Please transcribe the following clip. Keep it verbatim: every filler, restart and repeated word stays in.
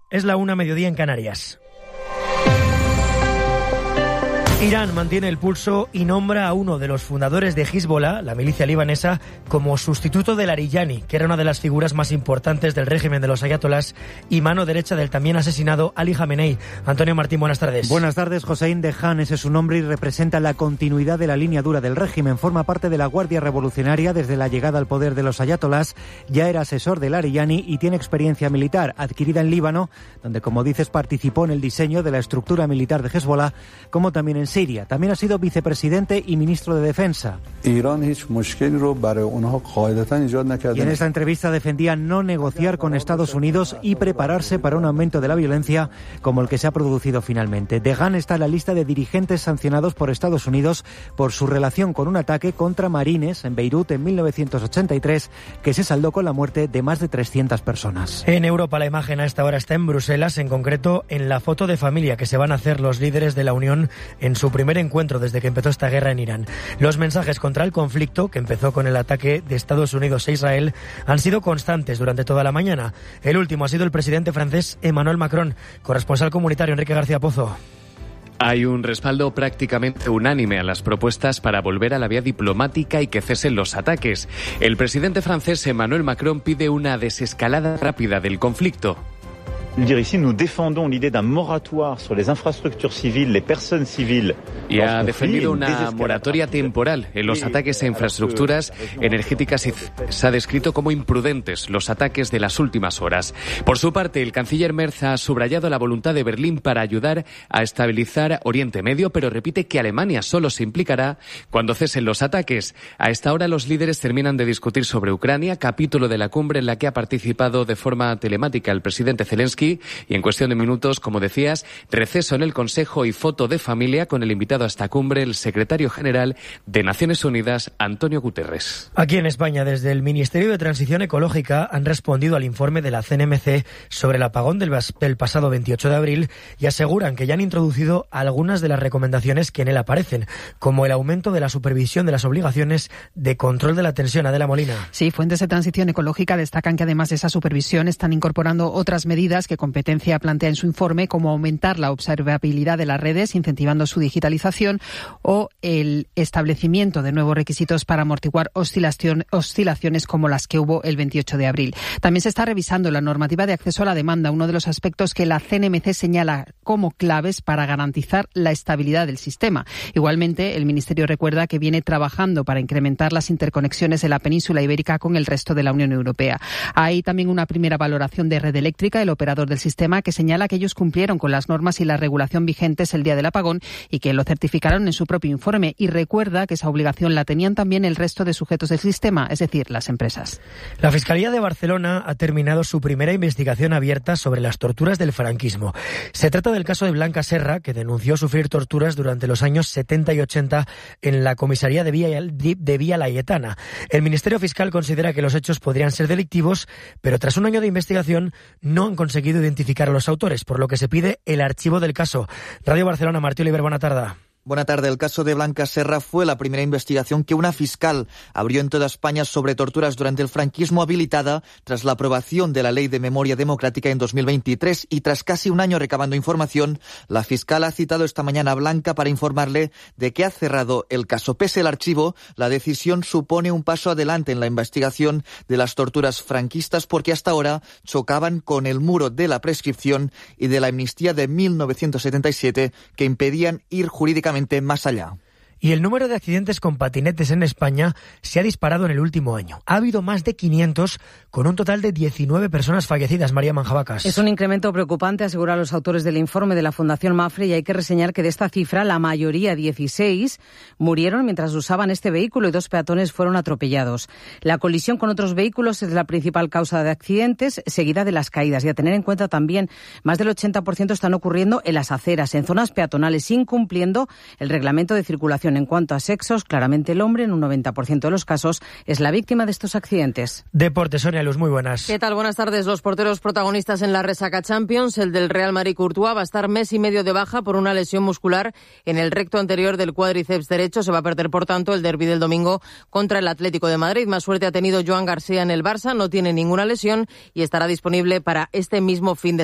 Es la una, mediodía en Canarias. Irán mantiene el pulso y nombra a uno de los fundadores de Hezbollah, la milicia libanesa, como sustituto del Arillani, que era una de las figuras más importantes del régimen de los ayatolás y mano derecha del también asesinado Ali Jamenei. Antonio Martín, buenas tardes. Buenas tardes. Hossein Dehan, ese es su nombre y representa la continuidad de la línea dura del régimen. Forma parte de la Guardia Revolucionaria desde la llegada al poder de los ayatolás. Ya era asesor del Arillani y tiene experiencia militar adquirida en Líbano, donde, como dices, participó en el diseño de la estructura militar de Hezbollah, como también en Siria. También ha sido vicepresidente y ministro de Defensa. Y en esta entrevista defendía no negociar con Estados Unidos y prepararse para un aumento de la violencia como el que se ha producido finalmente. Dehan está en la lista de dirigentes sancionados por Estados Unidos por su relación con un ataque contra marines en Beirut en mil novecientos ochenta y tres, que se saldó con la muerte de más de trescientas personas. En Europa la imagen a esta hora está en Bruselas, en concreto en la foto de familia que se van a hacer los líderes de la Unión en su primer encuentro desde que empezó esta guerra en Irán. Los mensajes contra el conflicto, que empezó con el ataque de Estados Unidos a Israel, han sido constantes durante toda la mañana. El último ha sido el presidente francés Emmanuel Macron. Corresponsal comunitario Enrique García Pozo. Hay un respaldo prácticamente unánime a las propuestas para volver a la vía diplomática y que cesen los ataques. El presidente francés Emmanuel Macron pide una desescalada rápida del conflicto. Y ha defendido una moratoria temporal en los ataques a infraestructuras energéticas y se ha descrito como imprudentes los ataques de las últimas horas. Por su parte, el canciller Merz ha subrayado la voluntad de Berlín para ayudar a estabilizar Oriente Medio, pero repite que Alemania solo se implicará cuando cesen los ataques. A esta hora los líderes terminan de discutir sobre Ucrania, capítulo de la cumbre en la que ha participado de forma telemática el presidente Zelensky. Y en cuestión de minutos, como decías, receso en el Consejo y foto de familia con el invitado a esta cumbre, el secretario general de Naciones Unidas, Antonio Guterres. Aquí en España, desde el Ministerio de Transición Ecológica, han respondido al informe de la C N M C sobre el apagón del, del pasado veintiocho de abril y aseguran que ya han introducido algunas de las recomendaciones que en él aparecen, como el aumento de la supervisión de las obligaciones de control de la tensión. Adela Molina. Sí, fuentes de Transición Ecológica destacan que además de esa supervisión están incorporando otras medidas que Competencia plantea en su informe, como aumentar la observabilidad de las redes, incentivando su digitalización, o el establecimiento de nuevos requisitos para amortiguar oscilación, oscilaciones como las que hubo el veintiocho de abril. También se está revisando la normativa de acceso a la demanda, uno de los aspectos que la C N M C señala como claves para garantizar la estabilidad del sistema. Igualmente, el Ministerio recuerda que viene trabajando para incrementar las interconexiones de la península ibérica con el resto de la Unión Europea. Hay también una primera valoración de Red Eléctrica, el operador del sistema, que señala que ellos cumplieron con las normas y la regulación vigentes el día del apagón y que lo certificaron en su propio informe, y recuerda que esa obligación la tenían también el resto de sujetos del sistema, es decir, las empresas. La Fiscalía de Barcelona ha terminado su primera investigación abierta sobre las torturas del franquismo. Se trata del caso de Blanca Serra, que denunció sufrir torturas durante los años setenta y ochenta en la comisaría de Vía, de Vía Laietana. El Ministerio Fiscal considera que los hechos podrían ser delictivos, pero tras un año de investigación no han conseguido identificar a los autores, por lo que se pide el archivo del caso. Radio Barcelona, Martí Oliver, buena tarde. Buena tarde. El caso de Blanca Serra fue la primera investigación que una fiscal abrió en toda España sobre torturas durante el franquismo, habilitada tras la aprobación de la Ley de Memoria Democrática en dos mil veintitrés, y tras casi un año recabando información, la fiscal ha citado esta mañana a Blanca para informarle de que ha cerrado el caso. Pese al archivo, la decisión supone un paso adelante en la investigación de las torturas franquistas, porque hasta ahora chocaban con el muro de la prescripción y de la amnistía de mil novecientos setenta y siete, que impedían ir jurídicamente más allá. Y el número de accidentes con patinetes en España se ha disparado en el último año. Ha habido más de quinientos, con un total de diecinueve personas fallecidas. María Manjabacas. Es un incremento preocupante, aseguran los autores del informe de la Fundación Mafre, y hay que reseñar que de esta cifra, la mayoría, dieciséis, murieron mientras usaban este vehículo y dos peatones fueron atropellados. La colisión con otros vehículos es la principal causa de accidentes, seguida de las caídas. Y a tener en cuenta también, más del ochenta por ciento están ocurriendo en las aceras, en zonas peatonales, incumpliendo el reglamento de circulación. En cuanto a sexos, claramente el hombre, en un noventa por ciento de los casos, es la víctima de estos accidentes. Deportes, Sonia Luz, muy buenas. ¿Qué tal? Buenas tardes. Los porteros protagonistas en la resaca Champions, el del Real Madrid, Courtois, va a estar mes y medio de baja por una lesión muscular en el recto anterior del cuádriceps derecho. Se va a perder, por tanto, el derbi del domingo contra el Atlético de Madrid. Más suerte ha tenido Joan García en el Barça, no tiene ninguna lesión y estará disponible para este mismo fin de